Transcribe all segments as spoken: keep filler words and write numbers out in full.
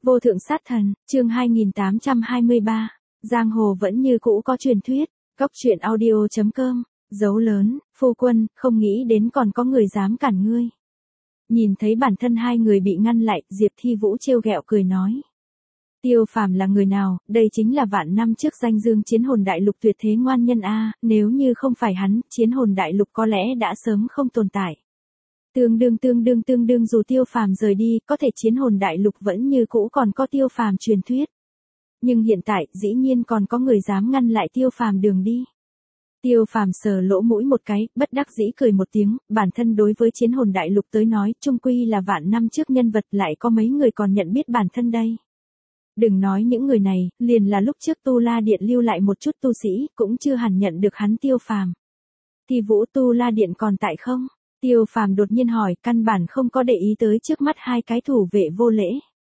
Vô thượng sát thần, chương hai nghìn tám trăm hai mươi ba, giang hồ vẫn như cũ có truyền thuyết, góc truyện audio chấm com, dấu lớn, phu quân, không nghĩ đến còn có người dám cản ngươi. Nhìn thấy bản thân hai người bị ngăn lại, Diệp Thi Vũ trêu ghẹo cười nói. Tiêu Phàm là người nào, đây chính là vạn năm trước danh dương chiến hồn đại lục tuyệt thế ngoan nhân a, nếu như không phải hắn, chiến hồn đại lục có lẽ đã sớm không tồn tại. Tương đương tương đương tương đương dù Tiêu Phàm rời đi, có thể chiến hồn đại lục vẫn như cũ còn có Tiêu Phàm truyền thuyết. Nhưng hiện tại, dĩ nhiên còn có người dám ngăn lại Tiêu Phàm đường đi. Tiêu Phàm sờ lỗ mũi một cái, bất đắc dĩ cười một tiếng, bản thân đối với chiến hồn đại lục tới nói, chung quy là vạn năm trước nhân vật, lại có mấy người còn nhận biết bản thân đây. Đừng nói những người này, liền là lúc trước Tu La Điện lưu lại một chút tu sĩ, cũng chưa hẳn nhận được hắn Tiêu Phàm. Thì Vũ, Tu La Điện còn tại không? Tiêu Phàm đột nhiên hỏi, căn bản không có để ý tới trước mắt hai cái thủ vệ vô lễ.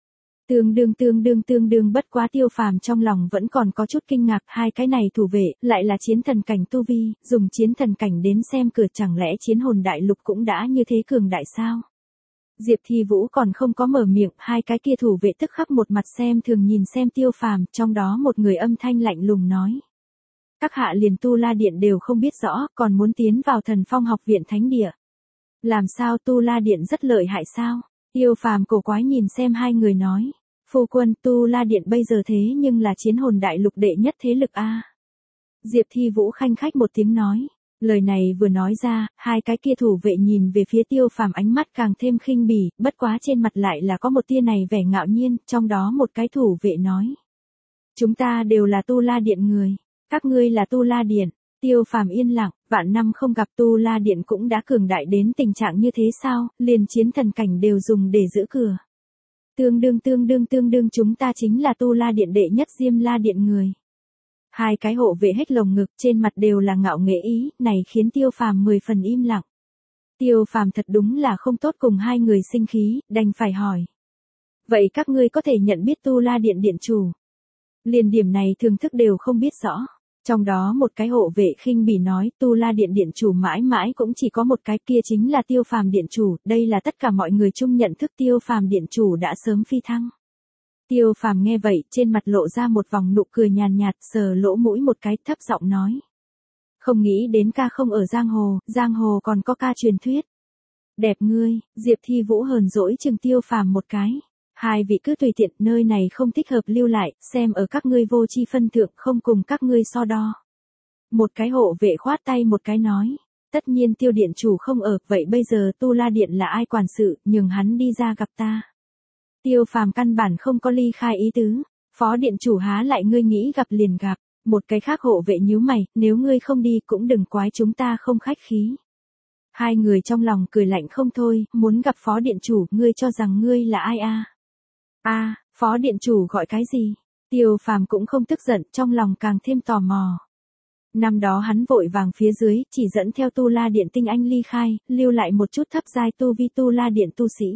Tương đương tương đương tương đương bất quá Tiêu Phàm trong lòng vẫn còn có chút kinh ngạc, hai cái này thủ vệ, lại là chiến thần cảnh tu vi, dùng chiến thần cảnh đến xem cửa, chẳng lẽ chiến hồn đại lục cũng đã như thế cường đại sao? Diệp Thi Vũ còn không có mở miệng, hai cái kia thủ vệ tức khắc một mặt xem thường nhìn xem Tiêu Phàm, trong đó một người âm thanh lạnh lùng nói. Các hạ liền Tu La Điện đều không biết rõ, còn muốn tiến vào Thần Phong học viện thánh địa. Làm sao Tu La Điện rất lợi hại sao? Tiêu Phàm cổ quái nhìn xem hai người nói. Phu quân, Tu La Điện bây giờ thế nhưng là chiến hồn đại lục đệ nhất thế lực a. Diệp Thi Vũ khanh khách một tiếng nói. Lời này vừa nói ra, hai cái kia thủ vệ nhìn về phía Tiêu Phàm ánh mắt càng thêm khinh bỉ, bất quá trên mặt lại là có một tia này vẻ ngạo nhiên, trong đó một cái thủ vệ nói. Chúng ta đều là Tu La Điện người, các ngươi là Tu La Điện. Tiêu Phàm yên lặng, vạn năm không gặp Tu La Điện cũng đã cường đại đến tình trạng như thế sao, liền chiến thần cảnh đều dùng để giữ cửa. Tương đương tương đương tương đương chúng ta chính là Tu La Điện đệ nhất Diêm La Điện người. Hai cái hộ vệ hết lồng ngực, trên mặt đều là ngạo nghễ ý, này khiến Tiêu Phàm mười phần im lặng. Tiêu Phàm thật đúng là không tốt cùng hai người sinh khí, đành phải hỏi. Vậy các ngươi có thể nhận biết Tu La Điện điện chủ? Liền điểm này thường thức đều không biết rõ. Trong đó một cái hộ vệ khinh bỉ nói, Tu La Điện điện chủ mãi mãi cũng chỉ có một cái, kia chính là Tiêu Phàm điện chủ, đây là tất cả mọi người chung nhận thức Tiêu Phàm điện chủ đã sớm phi thăng. Tiêu Phàm nghe vậy, trên mặt lộ ra một vòng nụ cười nhàn nhạt, sờ lỗ mũi một cái, thấp giọng nói. Không nghĩ đến ca không ở giang hồ, giang hồ còn có ca truyền thuyết. Đẹp ngươi, Diệp Thi Vũ hờn dỗi chừng Tiêu Phàm một cái. Hai vị cứ tùy tiện, nơi này không thích hợp lưu lại, xem ở các ngươi vô chi phân thượng, không cùng các ngươi so đo. Một cái hộ vệ khoát tay một cái nói. Tất nhiên Tiêu điện chủ không ở, vậy bây giờ Tu La Điện là ai quản sự, nhường hắn đi ra gặp ta. Tiêu Phàm căn bản không có ly khai ý tứ, phó điện chủ há lại ngươi nghĩ gặp liền gặp, một cái khác hộ vệ nhíu mày, nếu ngươi không đi cũng đừng quái chúng ta không khách khí. Hai người trong lòng cười lạnh không thôi, muốn gặp phó điện chủ, ngươi cho rằng ngươi là ai a? A, à, phó điện chủ gọi cái gì? Tiêu Phàm cũng không tức giận, trong lòng càng thêm tò mò. Năm đó hắn vội vàng phía dưới, chỉ dẫn theo Tu La Điện tinh anh ly khai, lưu lại một chút thấp giai tu vi Tu La Điện tu sĩ.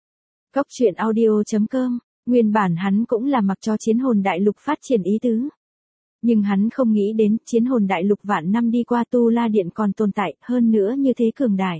Góc truyện audio chấm com, nguyên bản hắn cũng là mặc cho chiến hồn đại lục phát triển ý tứ. Nhưng hắn không nghĩ đến chiến hồn đại lục vạn năm đi qua Tu La Điện còn tồn tại, hơn nữa như thế cường đại.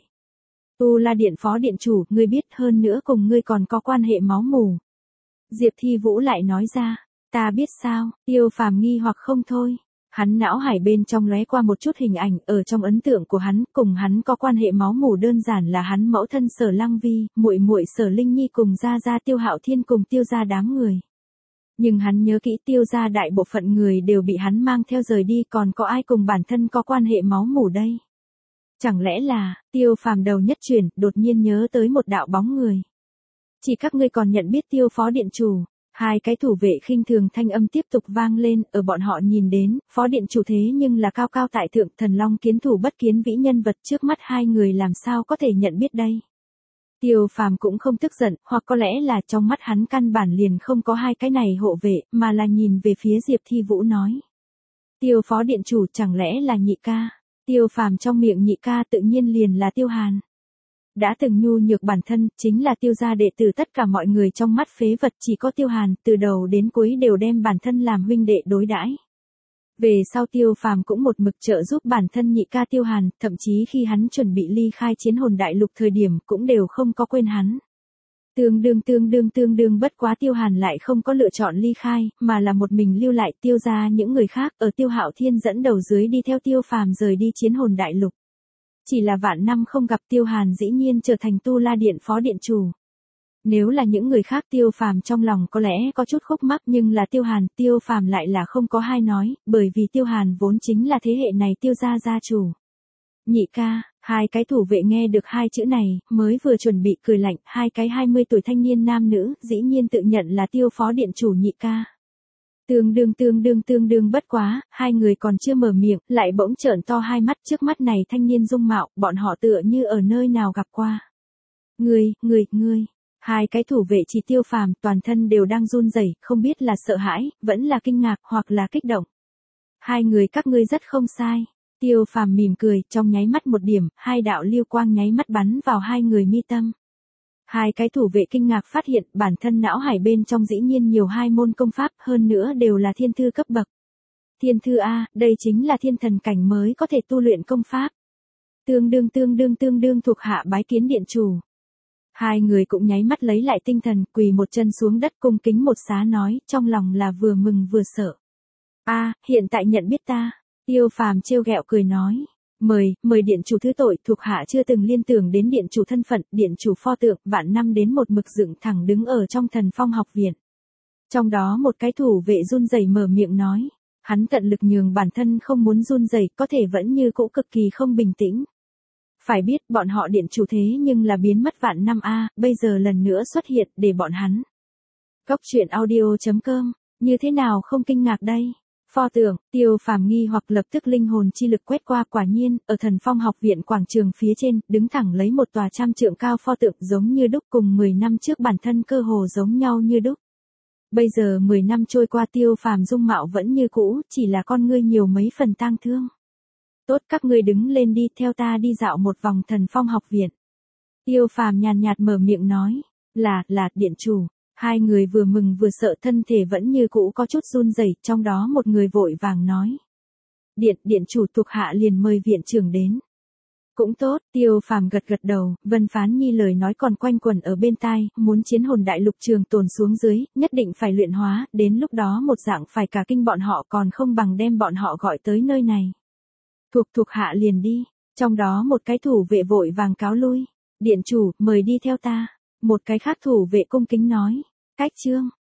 Tu La Điện phó điện chủ, ngươi biết, hơn nữa cùng ngươi còn có quan hệ máu mủ. Diệp Thi Vũ lại nói ra, ta biết sao, Tiêu Phàm nghi hoặc không thôi. Hắn não hải bên trong lóe qua một chút hình ảnh, ở trong ấn tượng của hắn, cùng hắn có quan hệ máu mủ đơn giản là hắn mẫu thân Sở Lăng Vi, muội muội Sở Linh Nhi cùng gia gia Tiêu Hạo Thiên cùng Tiêu gia đám người. Nhưng hắn nhớ kỹ Tiêu gia đại bộ phận người đều bị hắn mang theo rời đi, còn có ai cùng bản thân có quan hệ máu mủ đây? Chẳng lẽ là, Tiêu Phàm đầu nhất chuyển, đột nhiên nhớ tới một đạo bóng người. Chỉ các ngươi còn nhận biết Tiêu phó điện chủ. Hai cái thủ vệ khinh thường thanh âm tiếp tục vang lên, ở bọn họ nhìn đến, phó điện chủ thế nhưng là cao cao tại thượng, thần long kiến thủ bất kiến vĩ nhân vật, trước mắt hai người làm sao có thể nhận biết đây. Tiêu Phàm cũng không tức giận, hoặc có lẽ là trong mắt hắn căn bản liền không có hai cái này hộ vệ, mà là nhìn về phía Diệp Thi Vũ nói. Tiêu phó điện chủ chẳng lẽ là nhị ca? Tiêu Phàm trong miệng nhị ca tự nhiên liền là Tiêu Hàn. Đã từng nhu nhược bản thân, chính là Tiêu gia đệ tử, tất cả mọi người trong mắt phế vật, chỉ có Tiêu Hàn, từ đầu đến cuối đều đem bản thân làm huynh đệ đối đãi. Về sau Tiêu Phàm cũng một mực trợ giúp bản thân nhị ca Tiêu Hàn, thậm chí khi hắn chuẩn bị ly khai chiến hồn đại lục thời điểm cũng đều không có quên hắn. Tương đương tương đương tương đương bất quá Tiêu Hàn lại không có lựa chọn ly khai, mà là một mình lưu lại Tiêu ra những người khác ở Tiêu Hạo Thiên dẫn đầu dưới đi theo Tiêu Phàm rời đi Chiến Hồn Đại Lục. Chỉ là vạn năm không gặp Tiêu Hàn dĩ nhiên trở thành Tu La Điện phó điện chủ. Nếu là những người khác Tiêu Phàm trong lòng có lẽ có chút khúc mắc nhưng là Tiêu Hàn, Tiêu Phàm lại là không có hai nói, bởi vì Tiêu Hàn vốn chính là thế hệ này Tiêu gia gia chủ. Nhị ca, hai cái thủ vệ nghe được hai chữ này, mới vừa chuẩn bị cười lạnh, hai cái hai mươi tuổi thanh niên nam nữ, dĩ nhiên tự nhận là Tiêu phó điện chủ nhị ca. Tương đương tương đương tương đương bất quá, hai người còn chưa mở miệng, lại bỗng trợn to hai mắt trước mắt này thanh niên dung mạo, bọn họ tựa như ở nơi nào gặp qua. Ngươi, ngươi, ngươi. Hai cái thủ vệ chỉ Tiêu Phàm toàn thân đều đang run rẩy, không biết là sợ hãi, vẫn là kinh ngạc hoặc là kích động. Hai người các ngươi rất không sai. Tiêu Phàm mỉm cười, trong nháy mắt một điểm, hai đạo lưu quang nháy mắt bắn vào hai người mi tâm. Hai cái thủ vệ kinh ngạc phát hiện bản thân não hải bên trong dĩ nhiên nhiều hai môn công pháp, hơn nữa đều là thiên thư cấp bậc. Thiên thư A, đây chính là thiên thần cảnh mới có thể tu luyện công pháp. Tương đương tương đương tương đương thuộc hạ bái kiến điện chủ. Hai người cũng nháy mắt lấy lại tinh thần, quỳ một chân xuống đất cung kính một xá nói, trong lòng là vừa mừng vừa sợ. A, hiện tại nhận biết ta. Tiêu Phàm trêu ghẹo cười nói, mời, mời điện chủ thứ tội, thuộc hạ chưa từng liên tưởng đến điện chủ thân phận, điện chủ pho tượng, vạn năm đến một mực dựng thẳng đứng ở trong Thần Phong học viện. Trong đó một cái thủ vệ run rẩy mở miệng nói, hắn tận lực nhường bản thân không muốn run rẩy, có thể vẫn như cũ cực kỳ không bình tĩnh. Phải biết bọn họ điện chủ thế nhưng là biến mất vạn năm a, bây giờ lần nữa xuất hiện để bọn hắn. Góc truyện audio chấm com, như thế nào không kinh ngạc đây? Pho tượng, Tiêu Phàm nghi hoặc lập tức linh hồn chi lực quét qua, quả nhiên, ở Thần Phong học viện quảng trường phía trên, đứng thẳng lấy một tòa trăm trượng cao pho tượng giống như đúc, cùng mười năm trước bản thân cơ hồ giống nhau như đúc. Bây giờ mười năm trôi qua Tiêu Phàm dung mạo vẫn như cũ, chỉ là con ngươi nhiều mấy phần tang thương. Tốt, các ngươi đứng lên đi, theo ta đi dạo một vòng Thần Phong học viện. Tiêu Phàm nhàn nhạt mở miệng nói, là, là, điện chủ. Hai người vừa mừng vừa sợ, thân thể vẫn như cũ có chút run rẩy, trong đó một người vội vàng nói. Điện, điện chủ, thuộc hạ liền mời viện trưởng đến. Cũng tốt, Tiêu Phàm gật gật đầu, Vân Phán Nhi lời nói còn quanh quẩn ở bên tai, muốn Chiến Hồn Đại Lục trường tồn xuống dưới, nhất định phải luyện hóa, đến lúc đó một dạng phải cả kinh bọn họ, còn không bằng đem bọn họ gọi tới nơi này. Thuộc thuộc hạ liền đi, trong đó một cái thủ vệ vội vàng cáo lui. Điện chủ, mời đi theo ta. Một cái khác thủ vệ cung kính nói. Cách chương.